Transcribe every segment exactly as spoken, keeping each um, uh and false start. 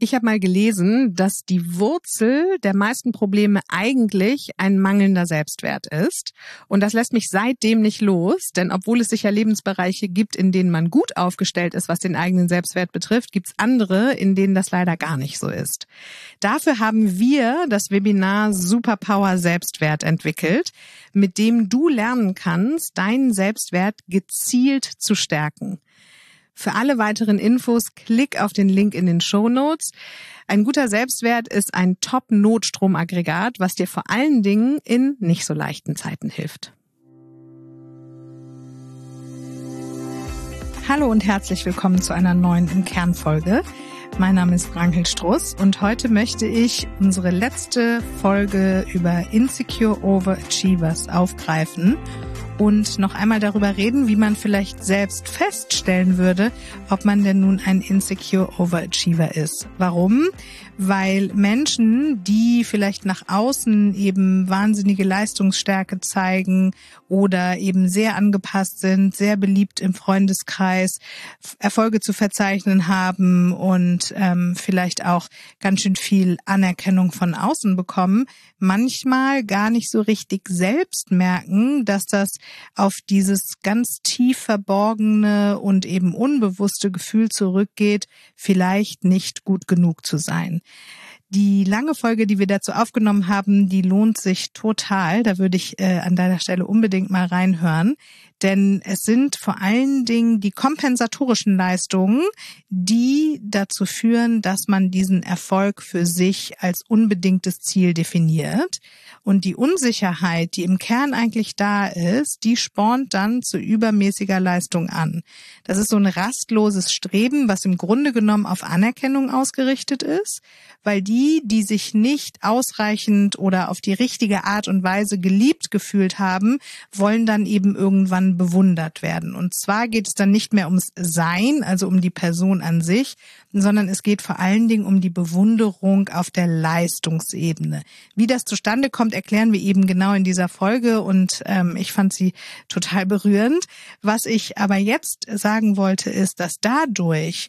Ich habe mal gelesen, dass die Wurzel der meisten Probleme eigentlich ein mangelnder Selbstwert ist. Und das lässt mich seitdem nicht los, denn obwohl es sicher Lebensbereiche gibt, in denen man gut aufgestellt ist, was den eigenen Selbstwert betrifft, gibt es andere, in denen das leider gar nicht so ist. Dafür haben wir das Webinar Superpower Selbstwert entwickelt, mit dem du lernen kannst, deinen Selbstwert gezielt zu stärken. Für alle weiteren Infos klick auf den Link in den Shownotes. Ein guter Selbstwert ist ein Top-Notstromaggregat, was dir vor allen Dingen in nicht so leichten Zeiten hilft. Hallo und herzlich willkommen zu einer neuen Im Kern-Folge. Mein Name ist Ranghild Struss und heute möchte ich unsere letzte Folge über Insecure Overachievers aufgreifen und noch einmal darüber reden, wie man vielleicht selbst feststellen würde, ob man denn nun ein Insecure Overachiever ist. Warum? Weil Menschen, die vielleicht nach außen eben wahnsinnige Leistungsstärke zeigen oder eben sehr angepasst sind, sehr beliebt im Freundeskreis, Erfolge zu verzeichnen haben und ähm, vielleicht auch ganz schön viel Anerkennung von außen bekommen, manchmal gar nicht so richtig selbst merken, dass das auf dieses ganz tief verborgene und eben unbewusste Gefühl zurückgeht, vielleicht nicht gut genug zu sein. Die lange Folge, die wir dazu aufgenommen haben, die lohnt sich total. Da würde ich äh, an deiner Stelle unbedingt mal reinhören. Denn es sind vor allen Dingen die kompensatorischen Leistungen, die dazu führen, dass man diesen Erfolg für sich als unbedingtes Ziel definiert. Und die Unsicherheit, die im Kern eigentlich da ist, die spornt dann zu übermäßiger Leistung an. Das ist so ein rastloses Streben, was im Grunde genommen auf Anerkennung ausgerichtet ist, weil die, die sich nicht ausreichend oder auf die richtige Art und Weise geliebt gefühlt haben, wollen dann eben irgendwann bewundert werden. Und zwar geht es dann nicht mehr ums Sein, also um die Person an sich, sondern es geht vor allen Dingen um die Bewunderung auf der Leistungsebene. Wie das zustande kommt, erklären wir eben genau in dieser Folge und ähm, ich fand sie total berührend. Was ich aber jetzt sagen wollte, ist, dass dadurch,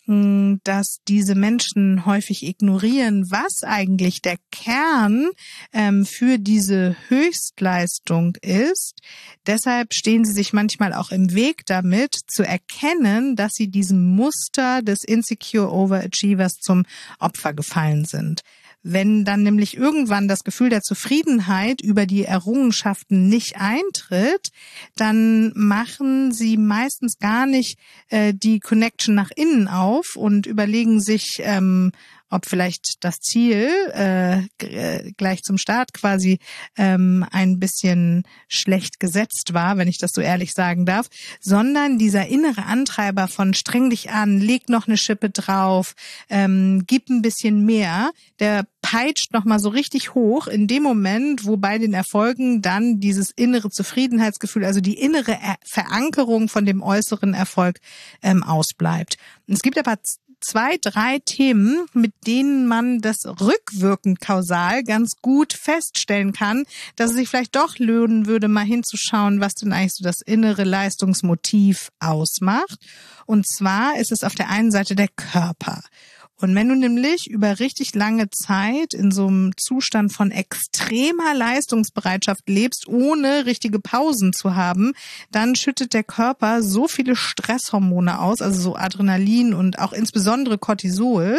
dass diese Menschen häufig ignorieren, was eigentlich der Kern ähm, für diese Höchstleistung ist. Deshalb stehen sie sich manchmal auch im Weg damit, zu erkennen, dass sie diesem Muster des Insecure Overachievers zum Opfer gefallen sind. Wenn dann nämlich irgendwann das Gefühl der Zufriedenheit über die Errungenschaften nicht eintritt, dann machen sie meistens gar nicht äh, die Connection nach innen auf und überlegen sich, ähm, ob vielleicht das Ziel äh, gleich zum Start quasi ähm, ein bisschen schlecht gesetzt war, wenn ich das so ehrlich sagen darf, sondern dieser innere Antreiber von streng dich an, leg noch eine Schippe drauf, ähm, gib ein bisschen mehr, der peitscht nochmal so richtig hoch in dem Moment, wo bei den Erfolgen dann dieses innere Zufriedenheitsgefühl, also die innere Verankerung von dem äußeren Erfolg ähm, ausbleibt. Und es gibt aber zwei, drei Themen, mit denen man das rückwirkend kausal ganz gut feststellen kann, dass es sich vielleicht doch lohnen würde, mal hinzuschauen, was denn eigentlich so das innere Leistungsmotiv ausmacht. Und zwar ist es auf der einen Seite der Körper. Und wenn du nämlich über richtig lange Zeit in so einem Zustand von extremer Leistungsbereitschaft lebst, ohne richtige Pausen zu haben, dann schüttet der Körper so viele Stresshormone aus, also so Adrenalin und auch insbesondere Cortisol,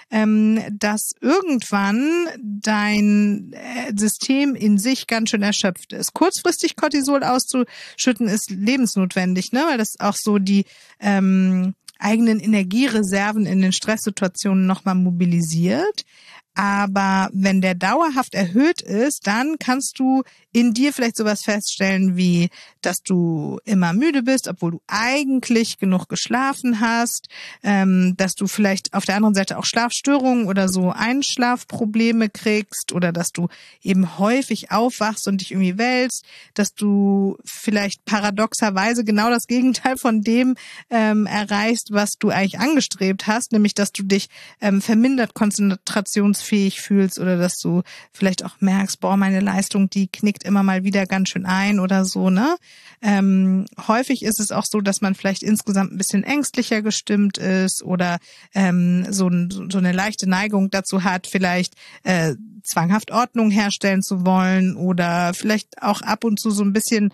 dass irgendwann dein System in sich ganz schön erschöpft ist. Kurzfristig Cortisol auszuschütten ist lebensnotwendig, ne, weil das auch so die ähm, eigenen Energiereserven in den Stresssituationen nochmal mobilisiert. Aber wenn der dauerhaft erhöht ist, dann kannst du in dir vielleicht sowas feststellen wie, dass du immer müde bist, obwohl du eigentlich genug geschlafen hast, ähm, dass du vielleicht auf der anderen Seite auch Schlafstörungen oder so Einschlafprobleme kriegst oder dass du eben häufig aufwachst und dich irgendwie wälzt, dass du vielleicht paradoxerweise genau das Gegenteil von dem ähm, erreichst, was du eigentlich angestrebt hast, nämlich dass du dich ähm, vermindert konzentrationsfähig unfähig fühlst oder dass du vielleicht auch merkst, boah, meine Leistung, die knickt immer mal wieder ganz schön ein oder so, ne? Ähm, häufig ist es auch so, dass man vielleicht insgesamt ein bisschen ängstlicher gestimmt ist oder ähm, so, so eine leichte Neigung dazu hat, vielleicht äh, zwanghaft Ordnung herstellen zu wollen oder vielleicht auch ab und zu so ein bisschen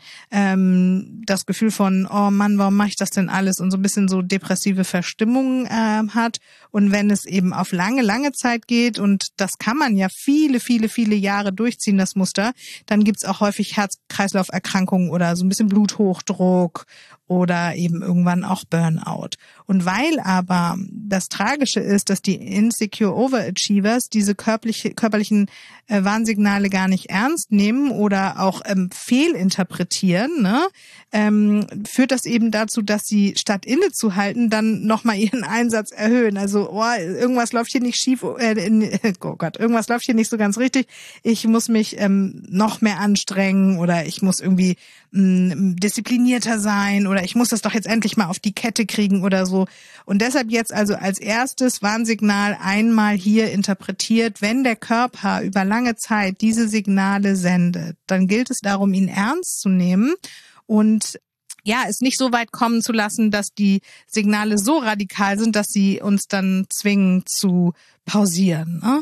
ähm, das Gefühl von, oh Mann, warum mache ich das denn alles, und so ein bisschen so depressive Verstimmung äh, hat. Und wenn es eben auf lange, lange Zeit geht, und das kann man ja viele, viele, viele Jahre durchziehen, das Muster, dann gibt's auch häufig Herz-Kreislauf-Erkrankungen oder so ein bisschen Bluthochdruck oder eben irgendwann auch Burnout. Und weil aber das Tragische ist, dass die Insecure Overachievers diese körperliche, körperlichen äh, Warnsignale gar nicht ernst nehmen oder auch ähm, fehlinterpretieren, ne, ähm, führt das eben dazu, dass sie statt innezuhalten dann nochmal ihren Einsatz erhöhen. Also, oh, irgendwas läuft hier nicht schief, äh, in, oh Gott, irgendwas läuft hier nicht so ganz richtig. Ich muss mich ähm, noch mehr anstrengen oder ich muss irgendwie mh, disziplinierter sein oder ich muss das doch jetzt endlich mal auf die Kette kriegen oder so. Und deshalb jetzt also als erstes Warnsignal einmal hier interpretiert: Wenn der Körper über lange Zeit diese Signale sendet, dann gilt es darum, ihn ernst zu nehmen und ja, es nicht so weit kommen zu lassen, dass die Signale so radikal sind, dass sie uns dann zwingen zu pausieren, ne?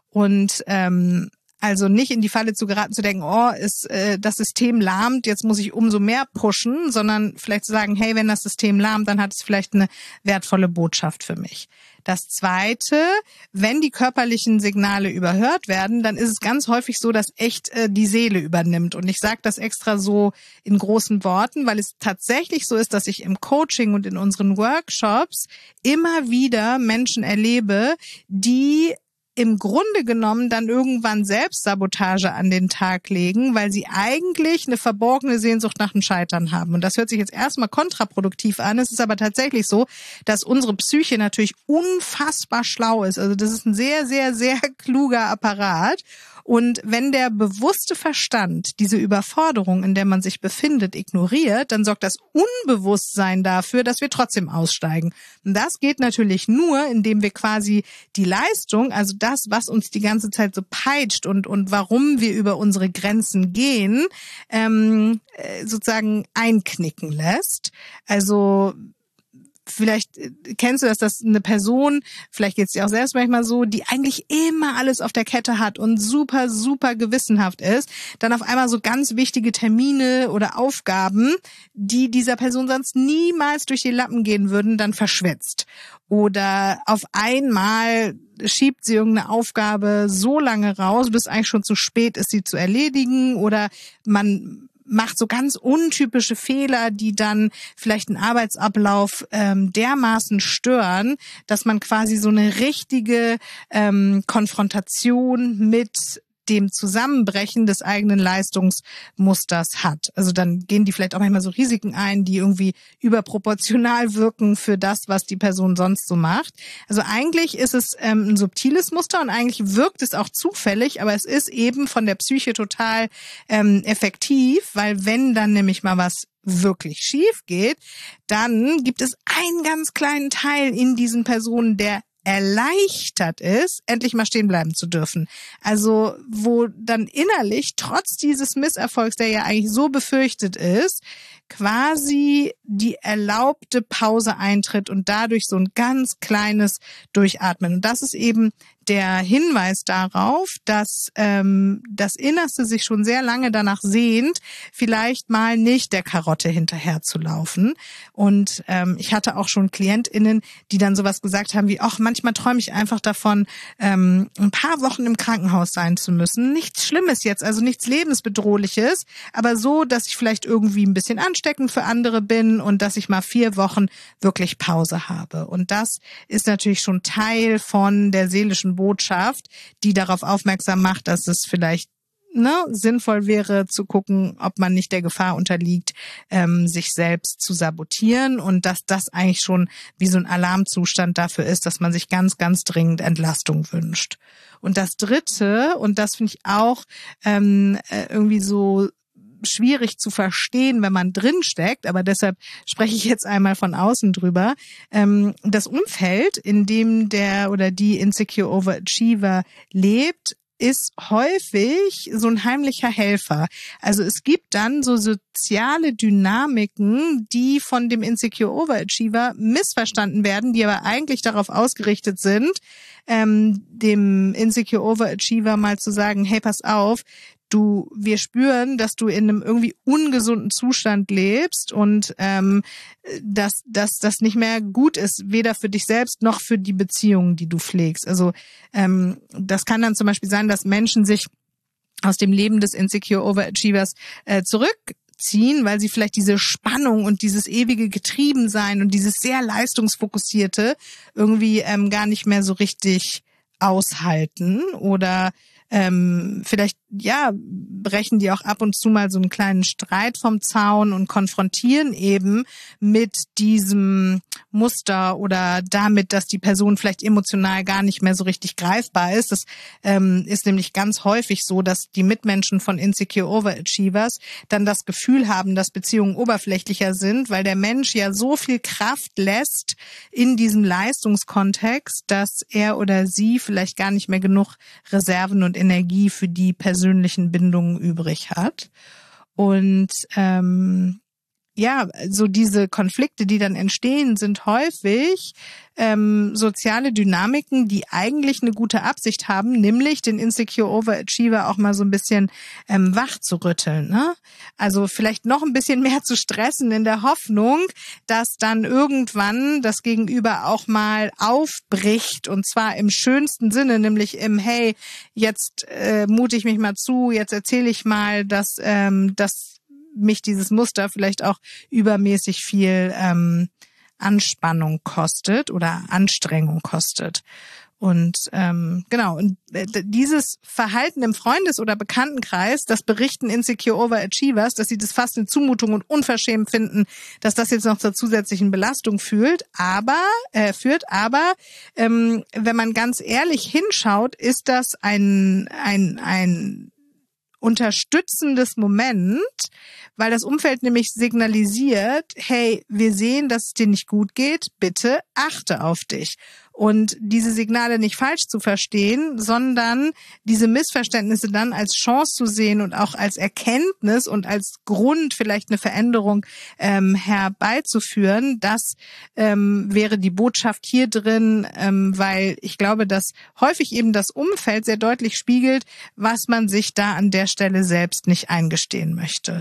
Und ähm, also nicht in die Falle zu geraten, zu denken, oh, ist äh, das System lahmt, jetzt muss ich umso mehr pushen, sondern vielleicht zu sagen, hey, wenn das System lahmt, dann hat es vielleicht eine wertvolle Botschaft für mich. Das Zweite, wenn die körperlichen Signale überhört werden, dann ist es ganz häufig so, dass echt äh, die Seele übernimmt. Und ich sage das extra so in großen Worten, weil es tatsächlich so ist, dass ich im Coaching und in unseren Workshops immer wieder Menschen erlebe, die im Grunde genommen dann irgendwann Selbstsabotage an den Tag legen, weil sie eigentlich eine verborgene Sehnsucht nach dem Scheitern haben. Und das hört sich jetzt erstmal kontraproduktiv an. Es ist aber tatsächlich so, dass unsere Psyche natürlich unfassbar schlau ist. Also das ist ein sehr, sehr, sehr kluger Apparat. Und wenn der bewusste Verstand diese Überforderung, in der man sich befindet, ignoriert, dann sorgt das Unbewusstsein dafür, dass wir trotzdem aussteigen. Und das geht natürlich nur, indem wir quasi die Leistung, also das, was uns die ganze Zeit so peitscht und und warum wir über unsere Grenzen gehen, ähm, sozusagen einknicken lässt. Also vielleicht kennst du das, dass eine Person, vielleicht geht's dir auch selbst manchmal so, die eigentlich immer alles auf der Kette hat und super, super gewissenhaft ist, dann auf einmal so ganz wichtige Termine oder Aufgaben, die dieser Person sonst niemals durch die Lappen gehen würden, dann verschwitzt. Oder auf einmal schiebt sie irgendeine Aufgabe so lange raus, bis eigentlich schon zu spät ist, sie zu erledigen, oder man macht so ganz untypische Fehler, die dann vielleicht einen Arbeitsablauf ähm, dermaßen stören, dass man quasi so eine richtige ähm, Konfrontation mit dem Zusammenbrechen des eigenen Leistungsmusters hat. Also dann gehen die vielleicht auch manchmal so Risiken ein, die irgendwie überproportional wirken für das, was die Person sonst so macht. Also eigentlich ist es ähm, ein subtiles Muster und eigentlich wirkt es auch zufällig, aber es ist eben von der Psyche total ähm, effektiv, weil wenn dann nämlich mal was wirklich schief geht, dann gibt es einen ganz kleinen Teil in diesen Personen, der erleichtert ist, endlich mal stehen bleiben zu dürfen. Also wo dann innerlich, trotz dieses Misserfolgs, der ja eigentlich so befürchtet ist, quasi die erlaubte Pause eintritt und dadurch so ein ganz kleines Durchatmen. Und das ist eben der Hinweis darauf, dass ähm, das Innerste sich schon sehr lange danach sehnt, vielleicht mal nicht der Karotte hinterher zu laufen. Und ähm, ich hatte auch schon KlientInnen, die dann sowas gesagt haben wie, ach, manchmal träume ich einfach davon, ähm, ein paar Wochen im Krankenhaus sein zu müssen. Nichts Schlimmes jetzt, also nichts Lebensbedrohliches, aber so, dass ich vielleicht irgendwie ein bisschen ansteckend für andere bin und dass ich mal vier Wochen wirklich Pause habe. Und das ist natürlich schon Teil von der seelischen Botschaft, die darauf aufmerksam macht, dass es vielleicht ne, sinnvoll wäre zu gucken, ob man nicht der Gefahr unterliegt, ähm, sich selbst zu sabotieren, und dass das eigentlich schon wie so ein Alarmzustand dafür ist, dass man sich ganz, ganz dringend Entlastung wünscht. Und das Dritte, und das finde ich auch ähm, irgendwie so schwierig zu verstehen, wenn man drin steckt, aber deshalb spreche ich jetzt einmal von außen drüber. Ähm, das Umfeld, in dem der oder die Insecure Overachiever lebt, ist häufig so ein heimlicher Helfer. Also es gibt dann so soziale Dynamiken, die von dem Insecure Overachiever missverstanden werden, die aber eigentlich darauf ausgerichtet sind, ähm, dem Insecure Overachiever mal zu sagen, hey, pass auf, du, wir spüren, dass du in einem irgendwie ungesunden Zustand lebst und ähm, dass, dass das nicht mehr gut ist, weder für dich selbst noch für die Beziehungen, die du pflegst. Also ähm, das kann dann zum Beispiel sein, dass Menschen sich aus dem Leben des Insecure Overachievers äh, zurückziehen, weil sie vielleicht diese Spannung und dieses ewige Getriebensein und dieses sehr leistungsfokussierte irgendwie ähm, gar nicht mehr so richtig aushalten oder Ähm, vielleicht, ja, brechen die auch ab und zu mal so einen kleinen Streit vom Zaun und konfrontieren eben mit diesem Muster oder damit, dass die Person vielleicht emotional gar nicht mehr so richtig greifbar ist. Das ähm, ist nämlich ganz häufig so, dass die Mitmenschen von Insecure Overachievers dann das Gefühl haben, dass Beziehungen oberflächlicher sind, weil der Mensch ja so viel Kraft lässt in diesem Leistungskontext, dass er oder sie vielleicht gar nicht mehr genug Reserven und Energie für die persönlichen Bindungen übrig hat. Und ähm, ja, so diese Konflikte, die dann entstehen, sind häufig ähm, soziale Dynamiken, die eigentlich eine gute Absicht haben, nämlich den Insecure Overachiever auch mal so ein bisschen ähm, wach zu rütteln, ne? Also vielleicht noch ein bisschen mehr zu stressen in der Hoffnung, dass dann irgendwann das Gegenüber auch mal aufbricht und zwar im schönsten Sinne, nämlich im hey, jetzt äh, mute ich mich mal zu, jetzt erzähle ich mal, dass ähm, das mich dieses Muster vielleicht auch übermäßig viel ähm, Anspannung kostet oder Anstrengung kostet. Und ähm, genau, und dieses Verhalten im Freundes- oder Bekanntenkreis, das berichten Insecure Overachievers, dass sie das fast eine Zumutung und unverschämt finden, dass das jetzt noch zur zusätzlichen Belastung führt, aber äh, führt. Aber ähm, wenn man ganz ehrlich hinschaut, ist das ein ein ein unterstützendes Moment, weil das Umfeld nämlich signalisiert, hey, wir sehen, dass es dir nicht gut geht, bitte achte auf dich. Und diese Signale nicht falsch zu verstehen, sondern diese Missverständnisse dann als Chance zu sehen und auch als Erkenntnis und als Grund, vielleicht eine Veränderung ähm, herbeizuführen, das ähm, wäre die Botschaft hier drin, ähm, weil ich glaube, dass häufig eben das Umfeld sehr deutlich spiegelt, was man sich da an der Stelle selbst nicht eingestehen möchte.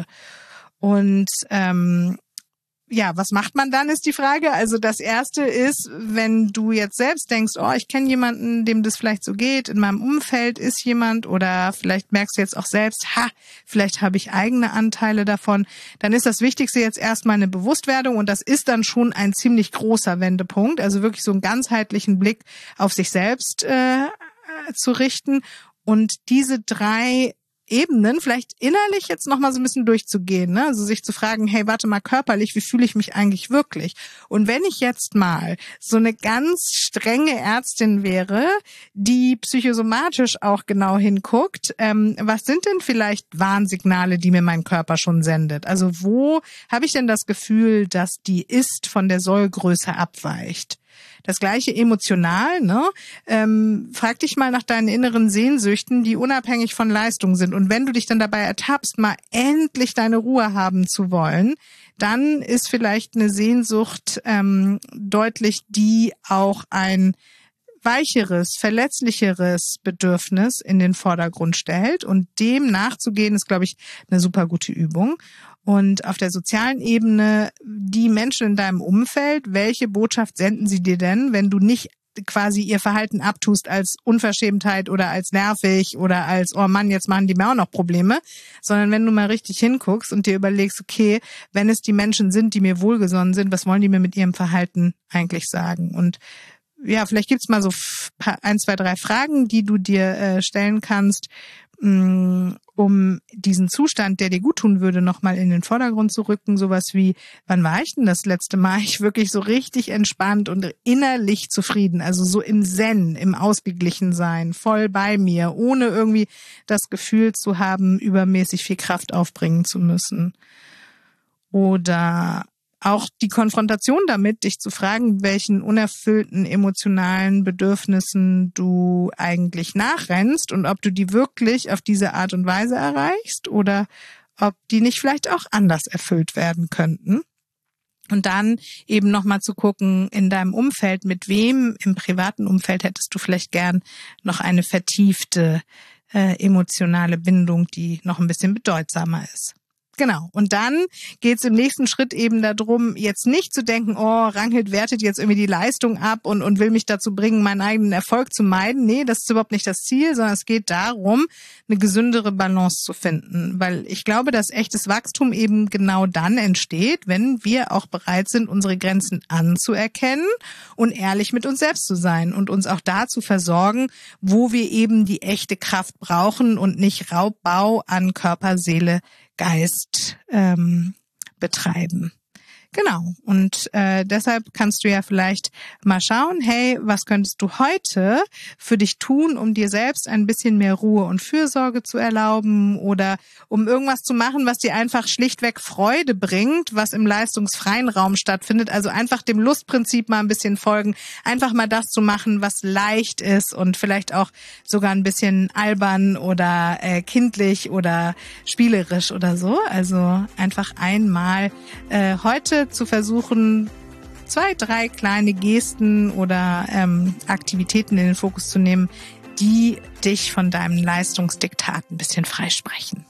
Und ähm, ja, was macht man dann, ist die Frage. Also das Erste ist, wenn du jetzt selbst denkst, oh, ich kenne jemanden, dem das vielleicht so geht, in meinem Umfeld ist jemand oder vielleicht merkst du jetzt auch selbst, ha, vielleicht habe ich eigene Anteile davon, dann ist das Wichtigste jetzt erstmal eine Bewusstwerdung und das ist dann schon ein ziemlich großer Wendepunkt, also wirklich so einen ganzheitlichen Blick auf sich selbst äh, zu richten und diese drei Ebenen vielleicht innerlich jetzt nochmal so ein bisschen durchzugehen, ne? Also sich zu fragen, hey, warte mal, körperlich, wie fühle ich mich eigentlich wirklich? Und wenn ich jetzt mal so eine ganz strenge Ärztin wäre, die psychosomatisch auch genau hinguckt, ähm, was sind denn vielleicht Warnsignale, die mir mein Körper schon sendet? Also wo habe ich denn das Gefühl, dass die Ist von der Sollgröße abweicht? Das Gleiche emotional, ne? Ähm, frag dich mal nach deinen inneren Sehnsüchten, die unabhängig von Leistung sind. Und wenn du dich dann dabei ertappst, mal endlich deine Ruhe haben zu wollen, dann ist vielleicht eine Sehnsucht ähm, deutlich, die auch ein weicheres, verletzlicheres Bedürfnis in den Vordergrund stellt. Und dem nachzugehen, ist, glaube ich, eine super gute Übung. Und auf der sozialen Ebene, die Menschen in deinem Umfeld, welche Botschaft senden sie dir denn, wenn du nicht quasi ihr Verhalten abtust als Unverschämtheit oder als nervig oder als, oh Mann, jetzt machen die mir auch noch Probleme, sondern wenn du mal richtig hinguckst und dir überlegst, okay, wenn es die Menschen sind, die mir wohlgesonnen sind, was wollen die mir mit ihrem Verhalten eigentlich sagen? Und ja, vielleicht gibt's mal so ein, zwei, drei Fragen, die du dir äh, stellen kannst. um diesen Zustand, der dir gut tun würde, nochmal in den Vordergrund zu rücken. Sowas wie, wann war ich denn das letzte Mal? Ich wirklich so richtig entspannt und innerlich zufrieden, also so im Zen, im Ausgeglichensein, voll bei mir, ohne irgendwie das Gefühl zu haben, übermäßig viel Kraft aufbringen zu müssen. Oder auch die Konfrontation damit, dich zu fragen, welchen unerfüllten emotionalen Bedürfnissen du eigentlich nachrennst und ob du die wirklich auf diese Art und Weise erreichst oder ob die nicht vielleicht auch anders erfüllt werden könnten. Und dann eben nochmal zu gucken in deinem Umfeld, mit wem im privaten Umfeld hättest du vielleicht gern noch eine vertiefte äh, emotionale Bindung, die noch ein bisschen bedeutsamer ist. Genau. Und dann geht's im nächsten Schritt eben darum, jetzt nicht zu denken, oh, Ragnhild wertet jetzt irgendwie die Leistung ab und, und will mich dazu bringen, meinen eigenen Erfolg zu meiden. Nee, das ist überhaupt nicht das Ziel, sondern es geht darum, eine gesündere Balance zu finden. Weil ich glaube, dass echtes Wachstum eben genau dann entsteht, wenn wir auch bereit sind, unsere Grenzen anzuerkennen und ehrlich mit uns selbst zu sein und uns auch da zu versorgen, wo wir eben die echte Kraft brauchen und nicht Raubbau an Körper, Seele, Geist ähm, betreiben. Genau. Und äh, deshalb kannst du ja vielleicht mal schauen, hey, was könntest du heute für dich tun, um dir selbst ein bisschen mehr Ruhe und Fürsorge zu erlauben oder um irgendwas zu machen, was dir einfach schlichtweg Freude bringt, was im leistungsfreien Raum stattfindet. Also einfach dem Lustprinzip mal ein bisschen folgen, einfach mal das zu machen, was leicht ist und vielleicht auch sogar ein bisschen albern oder äh, kindlich oder spielerisch oder so. Also einfach einmal äh, heute zu versuchen, zwei, drei kleine Gesten oder ähm, Aktivitäten in den Fokus zu nehmen, die dich von deinem Leistungsdiktat ein bisschen freisprechen.